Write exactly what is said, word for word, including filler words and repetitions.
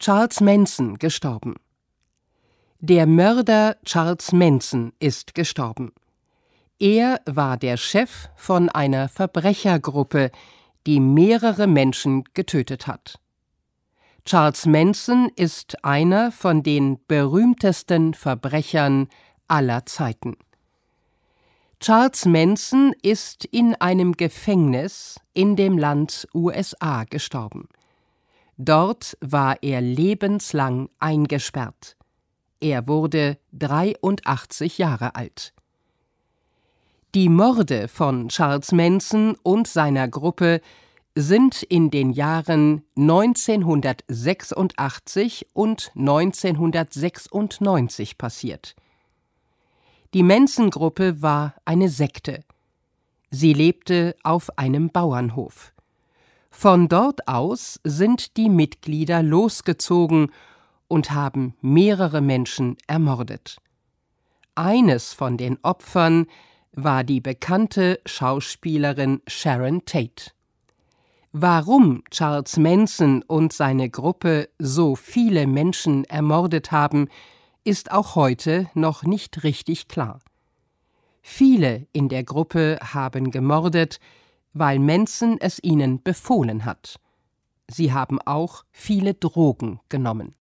Charles Manson gestorben. Der Mörder Charles Manson ist gestorben. Er war der Chef von einer Verbrechergruppe, die mehrere Menschen getötet hat. Charles Manson ist einer von den berühmtesten Verbrechern aller Zeiten. Charles Manson ist in einem Gefängnis in dem Land U S A gestorben. Dort war er lebenslang eingesperrt. Er wurde dreiundachtzig Jahre alt. Die Morde von Charles Manson und seiner Gruppe sind in den Jahren neunzehnhundertsechsundachtzig und neunzehnhundertsechsundneunzig passiert. Die Manson-Gruppe war eine Sekte. Sie lebte auf einem Bauernhof. Von dort aus sind die Mitglieder losgezogen und haben mehrere Menschen ermordet. Eines von den Opfern war die bekannte Schauspielerin Sharon Tate. Warum Charles Manson und seine Gruppe so viele Menschen ermordet haben, ist auch heute noch nicht richtig klar. Viele in der Gruppe haben gemordet, weil Manson es ihnen befohlen hat. Sie haben auch viele Drogen genommen.